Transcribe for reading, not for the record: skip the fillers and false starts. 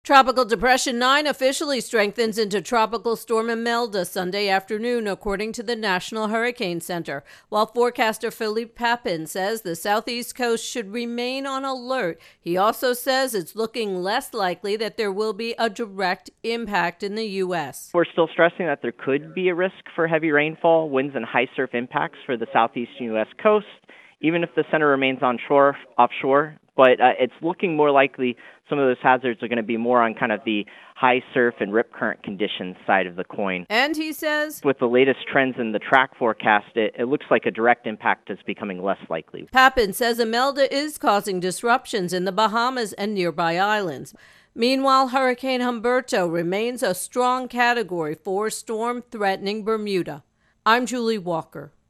Tropical Depression 9 officially strengthens into Tropical Storm Imelda Sunday afternoon, according to the National Hurricane Center, while forecaster Philippe Papin says the southeast coast should remain on alert. He also says it's looking less likely that there will be a direct impact in the U.S. We're still stressing that there could be a risk for heavy rainfall, winds, and high surf impacts for the southeastern U.S. coast, even if the center remains offshore. But it's looking more likely some of those hazards are going to be more on kind of the high surf and rip current conditions side of the coin. And he says, with the latest trends in the track forecast, it looks like a direct impact is becoming less likely. Papin says Imelda is causing disruptions in the Bahamas and nearby islands. Meanwhile, Hurricane Humberto remains a strong Category 4 storm threatening Bermuda. I'm Julie Walker.